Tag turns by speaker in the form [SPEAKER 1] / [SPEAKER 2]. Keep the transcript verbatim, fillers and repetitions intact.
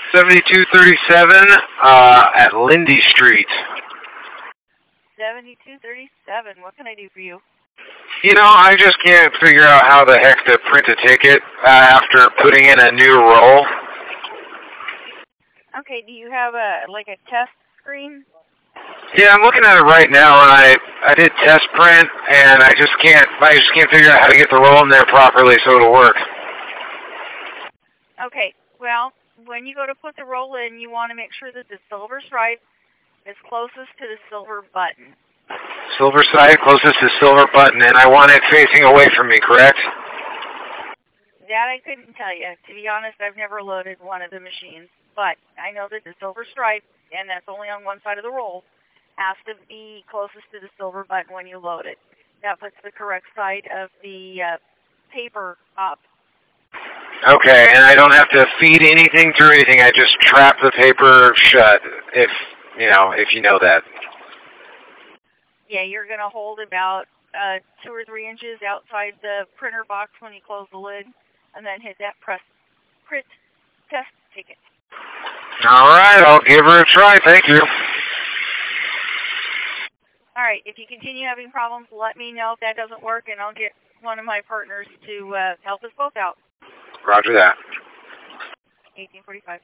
[SPEAKER 1] seventy-two thirty-seven uh, at Lindy Street.
[SPEAKER 2] seventy-two thirty-seven. What can I do for you?
[SPEAKER 1] You know, I just can't figure out how the heck to print a ticket uh, after putting in a new roll.
[SPEAKER 2] Okay, do you have a like a test screen?
[SPEAKER 1] Yeah, I'm looking at it right now, and I I did test print, and I just can't I just can't figure out how to get the roll in there properly so it'll work.
[SPEAKER 2] Okay, well, when you go to put the roll in, you want to make sure that the silver stripe is closest to the silver button.
[SPEAKER 1] Silver side closest to silver button, and I want it facing away from me, correct?
[SPEAKER 2] That I couldn't tell you. To be honest, I've never loaded one of the machines, but I know that the silver stripe, and that's only on one side of the roll, has to be closest to the silver button when you load it. That puts the correct side of the uh, paper up.
[SPEAKER 1] Okay, and I don't have to feed anything through anything. I just trap the paper shut, if you know, if you know that.
[SPEAKER 2] Yeah, you're going to hold about uh, two or three inches outside the printer box when you close the lid, and then hit that press print test ticket.
[SPEAKER 1] All right, I'll give her a try. Thank you.
[SPEAKER 2] All right, if you continue having problems, let me know if that doesn't work, and I'll get one of my partners to uh, help us both out.
[SPEAKER 1] Roger that.
[SPEAKER 2] eighteen forty-five.